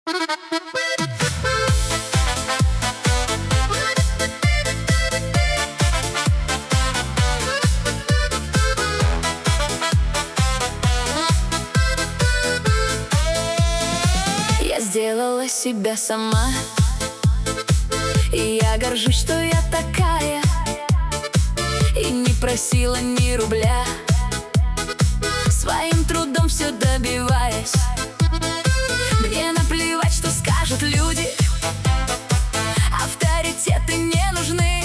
Я сделала себя сама, и я горжусь, что я такая, и не просила ни рубля, своим трудом все добиваясь. Мне наплевать, что скажут люди, авторитеты не нужны.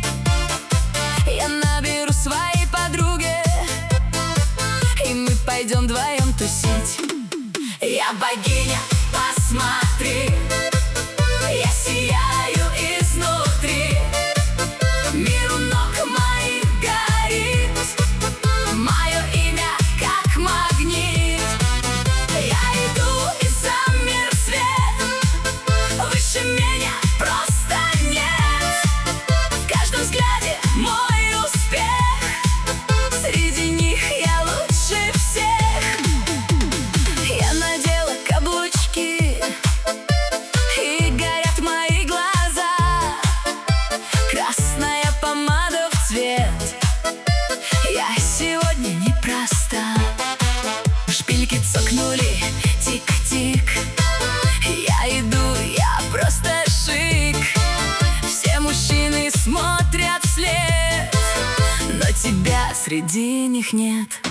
Я наберу своей подруге, и мы пойдем вдвоем тусить. Я богиня, посмотри, я сияю изнутри, мир у ног моих горит, мое имя как магнит. Я иду и за мир свет, выше меня просто нет. В каждом взгляде мой успех, среди них я лучше всех. Я надела каблучки, и горят мои глаза, красная помада в цвет. Я сегодня непроста. Шпильки цокнули, тик-тик, я иду, я просто шик. Все мужчины смотрят вслед, но тебя среди них нет.